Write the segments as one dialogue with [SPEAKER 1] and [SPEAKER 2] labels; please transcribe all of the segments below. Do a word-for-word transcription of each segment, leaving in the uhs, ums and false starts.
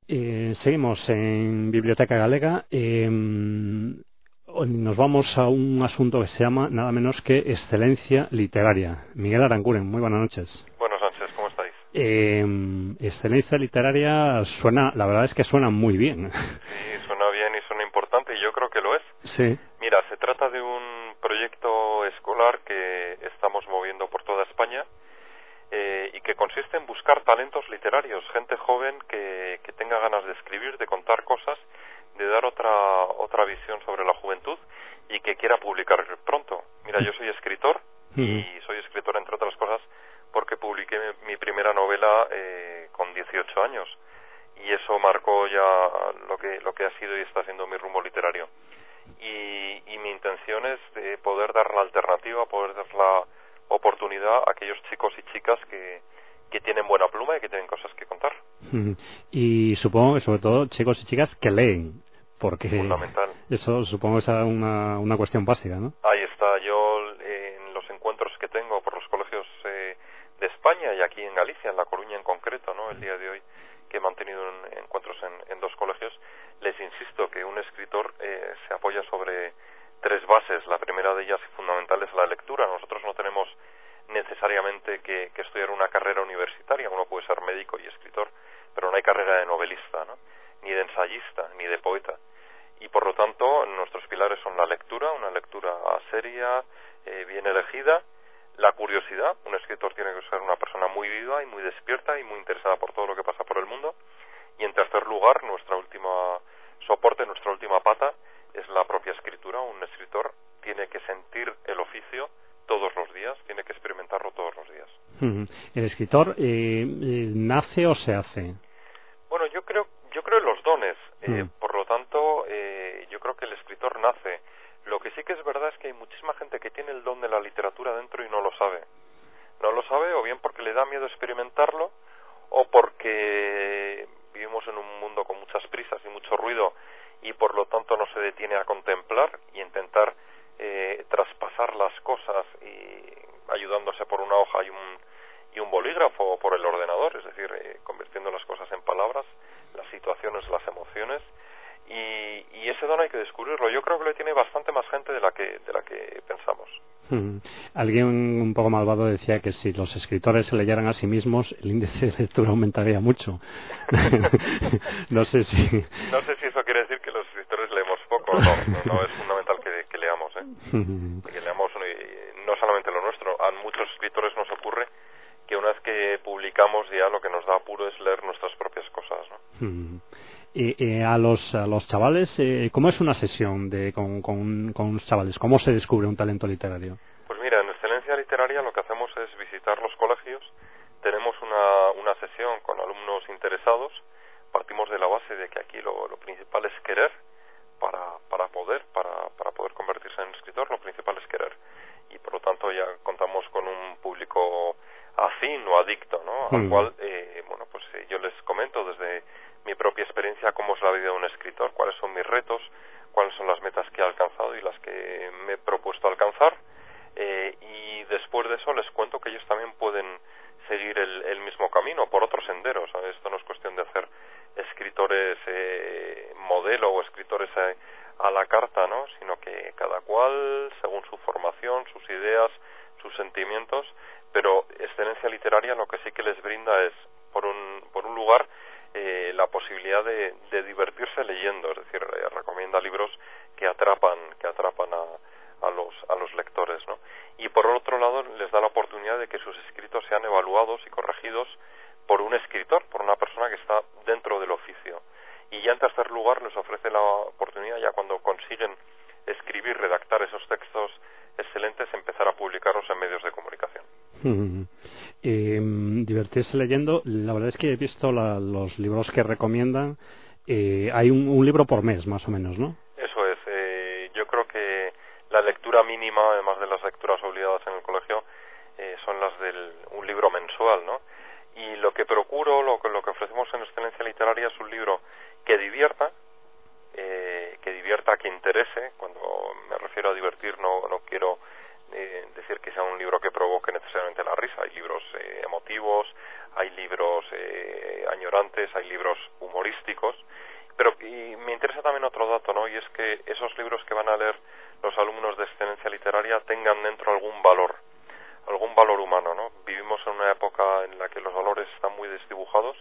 [SPEAKER 1] Eh, seguimos en Biblioteca Galega. Eh, nos vamos a un asunto que se llama nada menos que excelencia literaria. Miguel Aranguren, muy buenas noches.
[SPEAKER 2] Buenas noches, ¿cómo estáis?
[SPEAKER 1] Eh, excelencia literaria suena, la verdad es que suena muy bien.
[SPEAKER 2] Sí, suena bien y suena importante y yo creo que lo es.
[SPEAKER 1] Sí.
[SPEAKER 2] Mira, se trata de un proyecto escolar que estamos moviendo por toda España eh, y que consiste en buscar talentos literarios, gente joven que, que tenga ganas de escribir, de contar cosas, de dar otra otra visión sobre la juventud y que quiera publicar pronto. Mira, yo soy escritor y soy escritor entre otras cosas porque publiqué mi primera novela eh, con dieciocho años y eso marcó ya lo que lo que ha sido y está siendo mi rumbo literario. Y, y mi intención es de poder dar la alternativa, poder dar la oportunidad a aquellos chicos y chicas que, que tienen buena pluma y que tienen cosas que contar.
[SPEAKER 1] Y supongo que sobre todo chicos y chicas que leen, porque
[SPEAKER 2] fundamental.
[SPEAKER 1] Eso supongo que es una, una cuestión básica, ¿no?
[SPEAKER 2] Ahí está. Yo eh, en los encuentros que tengo por los colegios eh, de España y aquí en Galicia, en La Coruña en concreto, ¿no? El día de hoy que he mantenido en, encuentros en, en dos colegios, les insisto que un escritor eh, se apoya sobre tres bases. La primera de ellas y fundamental es la lectura. Nosotros no tenemos necesariamente que, que estudiar una carrera universitaria. Uno puede ser médico y escritor, pero no hay carrera de novelista, ¿no? Ni de ensayista, ni de poeta. Y por lo tanto, nuestros pilares son la lectura, una lectura seria, eh, bien elegida, la curiosidad. Un escritor tiene que ser una persona muy viva y muy despierta y muy interesada por todo lo que pasa por el mundo. Y en tercer lugar, nuestra última soporte, nuestra última pata, es la propia escritura. Un escritor tiene que sentir el oficio todos los días, tiene que experimentarlo todos los días.
[SPEAKER 1] ¿El escritor eh, nace o se hace?
[SPEAKER 2] Bueno, yo creo, yo creo en los dones. Eh,
[SPEAKER 1] mm.
[SPEAKER 2] Por lo tanto, eh, yo creo que el escritor nace. Lo que sí que es verdad es que hay muchísima gente que tiene el don de la literatura dentro y no lo sabe. No lo sabe o bien porque le da miedo experimentarlo o porque vivimos en un mundo con muchas prisas y mucho ruido y por lo tanto no se detiene a contemplar y intentar eh, traspasar las cosas y ayudándose por una hoja y un, y un bolígrafo o por el ordenador, es decir, eh, convirtiendo las cosas en palabras, las situaciones, las emociones. Y, y ese don hay que descubrirlo. Yo creo que lo tiene bastante más gente de la que de la que pensamos.
[SPEAKER 1] Hmm. Alguien un poco malvado decía que si los escritores se leyeran a sí mismos, el índice de lectura aumentaría mucho. No sé si...
[SPEAKER 2] No sé si eso quiere decir que los escritores leemos poco. No, no, no es fundamental que, que leamos, ¿eh? Que leamos y no solamente lo nuestro. A muchos escritores nos ocurre que una vez que publicamos ya lo que nos da apuro es leer nuestras propias cosas, ¿no?
[SPEAKER 1] Hmm. Eh, eh, a los a los chavales, eh, ¿cómo es una sesión de con, con, con los chavales? ¿Cómo se descubre un talento literario?
[SPEAKER 2] Pues mira, en Excelencia Literaria lo que hacemos es visitar los colegios. Tenemos una, una sesión con alumnos interesados. Partimos de la base de que aquí lo, lo principal es querer para, para poder para, para poder convertirse en escritor. Lo principal es querer. Y por lo tanto ya contamos con un público afín o adicto, ¿no? Al
[SPEAKER 1] Hmm.
[SPEAKER 2] cual, eh, bueno, pues eh, yo les comento desde mi propia experiencia cómo es la vida de un escritor, cuáles son mis retos, cuáles son las metas que he alcanzado y las que me he propuesto alcanzar, eh, y después de eso les cuento que ellos también pueden seguir el, el mismo camino por otros senderos, ¿sabes? Esto no es cuestión de hacer escritores eh, modelo o escritores eh, a la carta, ¿no? Sino que cada cual, según su formación, sus ideas, sus sentimientos, pero Excelencia Literaria lo que sí que les brinda es, por un, por un lugar, Eh, la posibilidad de, de divertirse leyendo, es decir, eh, recomienda libros que atrapan, que atrapan a, a los a los lectores, ¿no? Y por otro lado les da la oportunidad de que sus escritos sean evaluados y corregidos por un escritor, por una persona que está dentro del oficio. Y ya en tercer lugar les ofrece la oportunidad, ya cuando consiguen escribir, redactar esos textos excelentes, empezar a publicarlos en medios de comunicación.
[SPEAKER 1] Hmm. Eh, divertirse leyendo, la verdad es que he visto la, los libros que recomiendan, eh, hay un, un libro por mes más o menos, ¿no?
[SPEAKER 2] Eso es, eh, yo creo que la lectura mínima, además de las lecturas obligadas en el colegio, eh, son las de un libro mensual, ¿no? Y lo que procuro, lo que, lo que ofrecemos en Excelencia Literaria es un libro que divierta, eh, que divierta, que interese. Cuando me refiero a divertir no, no quiero eh, decir que sea un libro que provoque necesariamente la risa. Hay libros eh, emotivos, hay libros eh, añorantes, hay libros humorísticos, dato, ¿no? Y es que esos libros que van a leer los alumnos de excelencia literaria tengan dentro algún valor, algún valor humano, ¿no? Vivimos en una época en la que los valores están muy desdibujados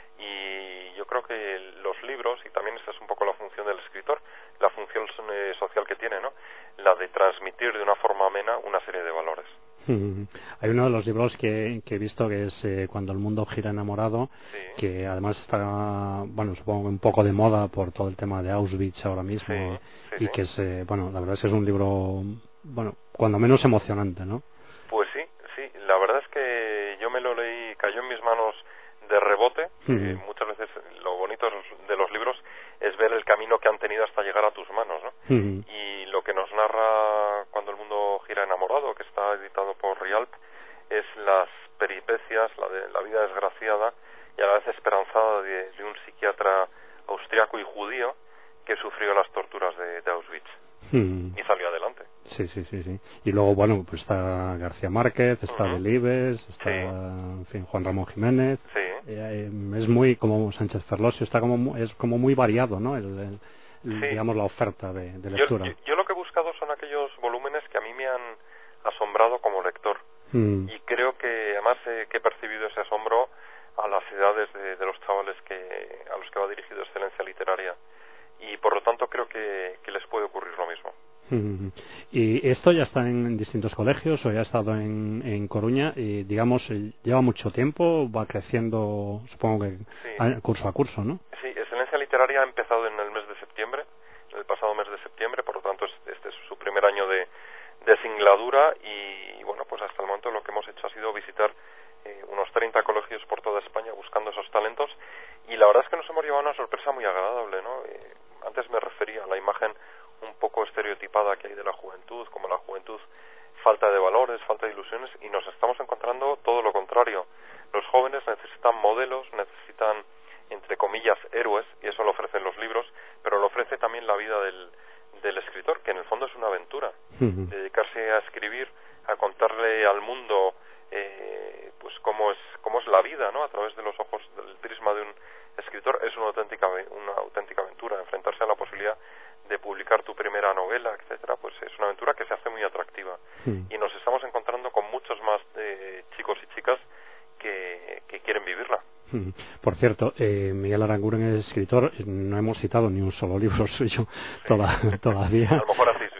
[SPEAKER 2] y yo creo que los libros, y también esta es un poco la función del escritor, la función eh, social que tiene, ¿no? La de transmitir de una forma amena una serie de valores.
[SPEAKER 1] Mm. Hay uno de los libros que, que he visto que es eh, Cuando el mundo gira enamorado,
[SPEAKER 2] Sí.
[SPEAKER 1] que además está, bueno, supongo un poco de moda por todo el tema de Auschwitz ahora mismo,
[SPEAKER 2] Sí, sí,
[SPEAKER 1] y
[SPEAKER 2] sí.
[SPEAKER 1] que es, eh, bueno, la verdad es que es un libro, bueno, cuando menos emocionante, ¿no?
[SPEAKER 2] Pues sí, sí, la verdad es que yo me lo leí, cayó en mis manos de rebote.
[SPEAKER 1] Mm.
[SPEAKER 2] Eh, muchas veces lo bonito de los libros es ver el camino que han tenido hasta llegar a tus manos, ¿no?
[SPEAKER 1] Mm.
[SPEAKER 2] Y lo que nos narra Cuando el mundo gira enamorado, que está editado por Rialp, es las peripecias, la, de, la vida desgraciada y a la vez esperanzada de, de un psiquiatra austriaco y judío que sufrió las torturas de, de Auschwitz.
[SPEAKER 1] Mm.
[SPEAKER 2] Y salió adelante.
[SPEAKER 1] Sí, sí, sí, sí. Y luego, bueno, pues está García Márquez, está
[SPEAKER 2] Uh-huh.
[SPEAKER 1] Delibes, está,
[SPEAKER 2] Sí.
[SPEAKER 1] en fin, Juan Ramón Jiménez.
[SPEAKER 2] Sí.
[SPEAKER 1] Eh, es muy, como Sánchez Ferlosio, está como, mu- es como muy variado, ¿no? El, el- el,
[SPEAKER 2] Sí.
[SPEAKER 1] digamos, la oferta de, de
[SPEAKER 2] Yo,
[SPEAKER 1] lectura.
[SPEAKER 2] yo, yo lo que he buscado son aquellos volúmenes que a mí me han asombrado como lector.
[SPEAKER 1] Mm.
[SPEAKER 2] Y creo que además eh, que he percibido ese asombro a las edades de, de los chavales que a los que va dirigido Excelencia Literaria. Y por lo tanto creo que, que les puede ocurrir lo mismo.
[SPEAKER 1] Mm. ¿Y esto ya está en distintos colegios o ya ha estado en, en Coruña? Y, digamos, eh, lleva mucho tiempo, va creciendo, supongo que
[SPEAKER 2] Sí.
[SPEAKER 1] a- curso a curso, ¿no?
[SPEAKER 2] Sí, Excelencia Literaria ha empezado en el mes de septiembre, en el pasado mes de septiembre, por lo tanto es- este es su primer año de, de singladura y bueno, pues hasta el momento lo que hemos hecho ha sido visitar eh, unos treinta colegios por toda España buscando esos talentos y la verdad es que nos hemos llevado una sorpresa muy agradable, ¿no? Eh, antes me refería a la imagen un poco estereotipada que hay de la juventud, como la juventud falta de valores, falta de ilusiones y nos estamos encontrando todo lo contrario. Los jóvenes necesitan modelos, necesitan entre comillas héroes y eso lo ofrecen los libros, pero lo ofrece también la vida del, del escritor, que en el fondo es una aventura.
[SPEAKER 1] Mm.
[SPEAKER 2] Dedicarse a escribir, a contarle al mundo eh, pues cómo es cómo es la vida, ¿no? A través de los ojos del prisma de un escritor es una auténtica una auténtica aventura. Enfrentarse a la posibilidad de publicar tu primera novela, etcétera, pues es una aventura que se hace muy atractiva.
[SPEAKER 1] Mm.
[SPEAKER 2] Y nos estamos encontrando con muchos más eh, chicos y chicas que, que quieren vivirla.
[SPEAKER 1] Mm. Por cierto, eh, Miguel Aranguren es escritor, eh, no hemos citado ni un solo libro suyo
[SPEAKER 2] Sí.
[SPEAKER 1] toda, todavía.
[SPEAKER 2] A lo mejor hacéis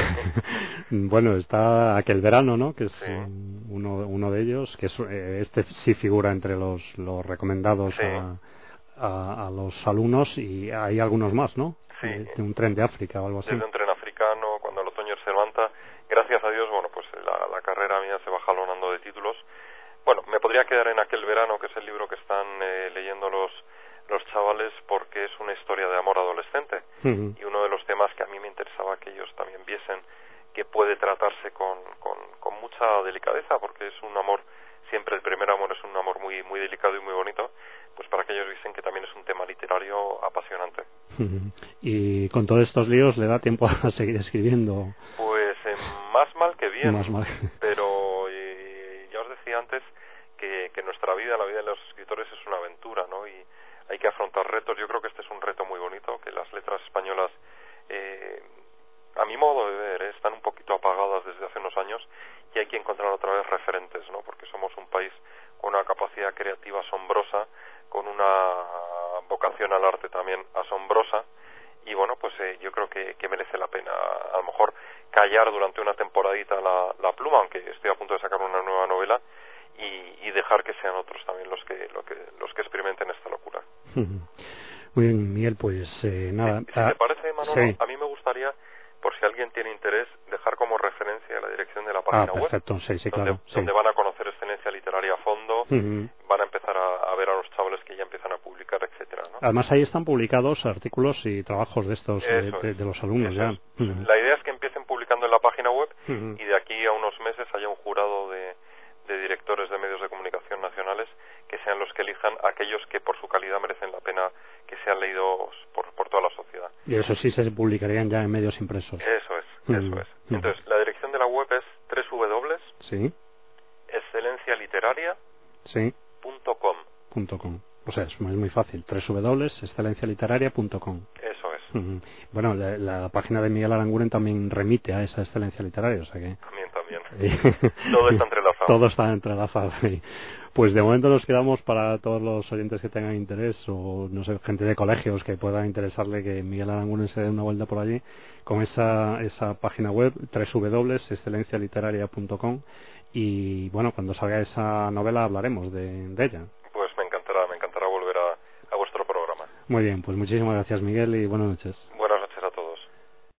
[SPEAKER 2] bien.
[SPEAKER 1] Bueno, está Aquel verano, ¿no? Que es
[SPEAKER 2] Sí.
[SPEAKER 1] eh, uno, uno de ellos, que es, eh, este sí figura entre los, los recomendados
[SPEAKER 2] Sí.
[SPEAKER 1] a, a, a los alumnos y hay algunos más, ¿no?
[SPEAKER 2] Sí.
[SPEAKER 1] De, de un tren de África o algo así.
[SPEAKER 2] Desde un tren africano, cuando el otoño se levanta, gracias a Dios, bueno, pues la, la carrera mía se va jalonando de títulos. Bueno, me podría quedar en Aquel verano, que es el libro que están eh, leyendo los los chavales, porque es una historia de amor adolescente.
[SPEAKER 1] Uh-huh.
[SPEAKER 2] Y uno de los temas que a mí me interesaba que ellos también viesen, que puede tratarse con, con, con mucha delicadeza, porque es un amor, siempre el primer amor es un amor muy muy delicado y muy bonito, pues para que ellos viesen que también es un tema literario apasionante.
[SPEAKER 1] Uh-huh. Y con todos estos líos le da tiempo a seguir escribiendo.
[SPEAKER 2] Pues eh, más mal que bien,
[SPEAKER 1] Más mal.
[SPEAKER 2] pero eh, ya os decía antes que, que nuestra vida, la vida de los escritores es una aventura, ¿no? Y hay que afrontar retos. Yo creo que este es un reto muy bonito, que las letras españolas, eh, a mi modo de ver, eh, están un poquito apagadas desde hace unos años y hay que encontrar otra vez referentes, ¿no? Porque somos un país con una capacidad creativa asombrosa, con una vocación al arte también asombrosa y bueno, pues eh, yo creo que, que merece la pena a lo mejor callar durante una temporadita la, la pluma, aunque estoy a punto de sacar una nueva novela y, y dejar que sean otros también los que, lo que los que experimenten esta locura.
[SPEAKER 1] Muy bien, Miguel, pues eh, nada.
[SPEAKER 2] Si, si te parece, Manolo,
[SPEAKER 1] sí.
[SPEAKER 2] a mí me gustaría, por si alguien tiene interés, dejar como referencia la dirección de la página
[SPEAKER 1] ah, perfecto,
[SPEAKER 2] web,
[SPEAKER 1] sí, sí,
[SPEAKER 2] donde,
[SPEAKER 1] claro, sí.
[SPEAKER 2] donde van a conocer Excelencia Literaria a fondo,
[SPEAKER 1] uh-huh.
[SPEAKER 2] van a empezar a, a ver a los chavales que ya empiezan a publicar, etcétera, ¿no?
[SPEAKER 1] Además ahí están publicados artículos y trabajos de estos de,
[SPEAKER 2] Eso
[SPEAKER 1] de,
[SPEAKER 2] es.
[SPEAKER 1] de los alumnos
[SPEAKER 2] Eso
[SPEAKER 1] ya.
[SPEAKER 2] es.
[SPEAKER 1] Uh-huh.
[SPEAKER 2] La idea es que empiecen publicando en la página web
[SPEAKER 1] uh-huh.
[SPEAKER 2] y de aquí a unos meses haya un jurado de, de directores de medios de comunicación nacionales que sean los que elijan aquellos que por su calidad merecen la pena que sean leídos por, por toda la sociedad.
[SPEAKER 1] Y eso sí se publicarían ya en medios impresos.
[SPEAKER 2] Eso es,
[SPEAKER 1] uh-huh.
[SPEAKER 2] eso es. Entonces, la dirección de la web es doble u doble u doble u
[SPEAKER 1] sí.
[SPEAKER 2] punto excelencia literaria punto com.
[SPEAKER 1] Sí. Punto com. O sea, es muy, muy fácil. doble u doble u doble u punto excelencia literaria punto com.
[SPEAKER 2] Eso es.
[SPEAKER 1] Bueno, la, la página de Miguel Aranguren también remite a esa excelencia literaria, o sea que...
[SPEAKER 2] También, también. Todo está entrelazado.
[SPEAKER 1] Todo está entrelazado, sí. Pues de momento nos quedamos para todos los oyentes que tengan interés, o no sé, gente de colegios que pueda interesarle que Miguel Aranguren se dé una vuelta por allí, con esa, esa página web, doble u doble u doble u punto excelencia literaria punto com, y bueno, cuando salga esa novela hablaremos de, de ella.
[SPEAKER 2] Pues me encantará, me encantará volver a, a vuestro programa.
[SPEAKER 1] Muy bien, pues muchísimas gracias, Miguel, y buenas noches.